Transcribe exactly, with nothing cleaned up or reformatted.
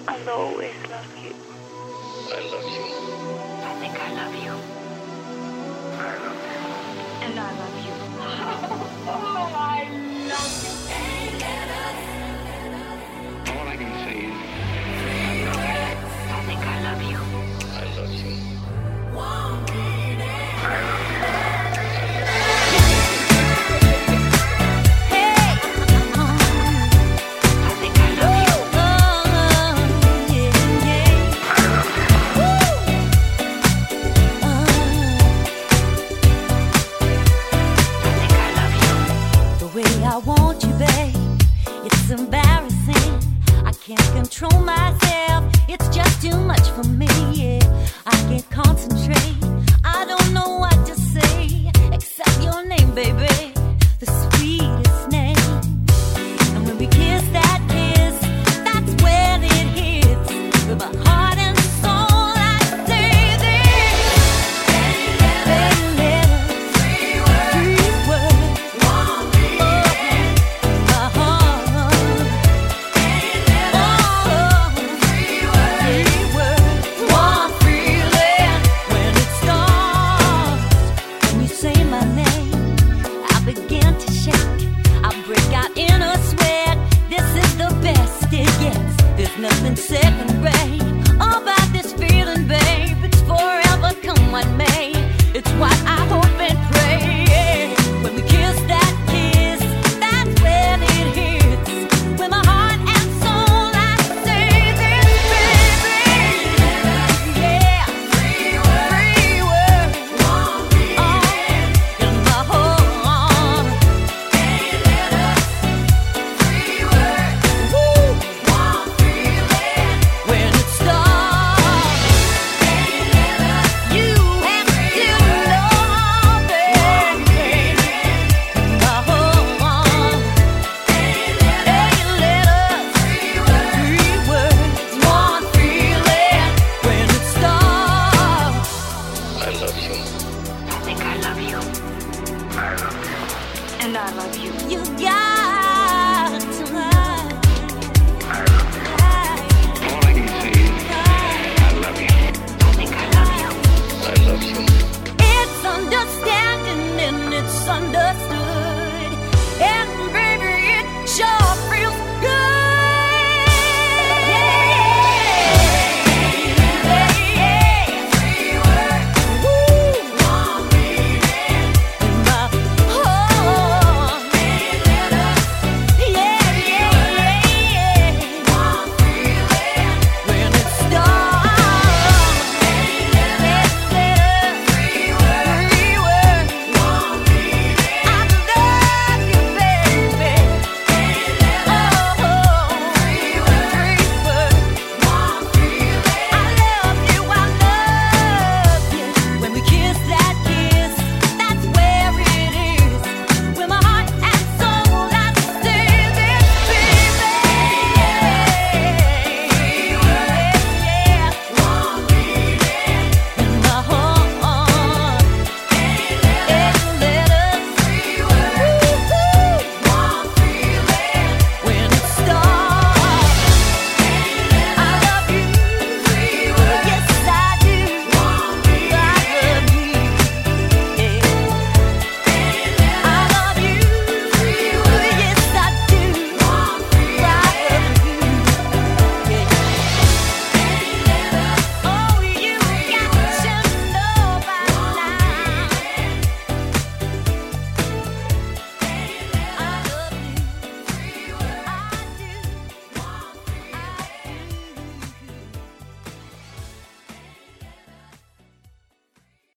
I'll always love you. I love you. I think I love you. I love you. And I love you. Oh, I love you. All I can say is, I think I love you. I love you. I want you, babe. It's embarrassing. I can't control myself. It's just too much for me. Yeah. I can't concentrate. I don't know what to say except your name, baby. The sweetest name. And when we kiss that kiss, that's when it hits. With my heart and soul, I say this. Baby, let us free word, free word. Nothing second rate about this feeling, babe. It's forever, come what may. It's what I hope and pray. Yeah. When we kiss that kiss, that's when it hits. With my heart and soul, I say this, baby. Yeah, free word, free word. Oh, in my heart. Free word. Woo. When it starts, you have to know, baby. My heart, hey, let us three words, one feeling. When it starts, I love you. I think I love you. I love you. And I love you. you got.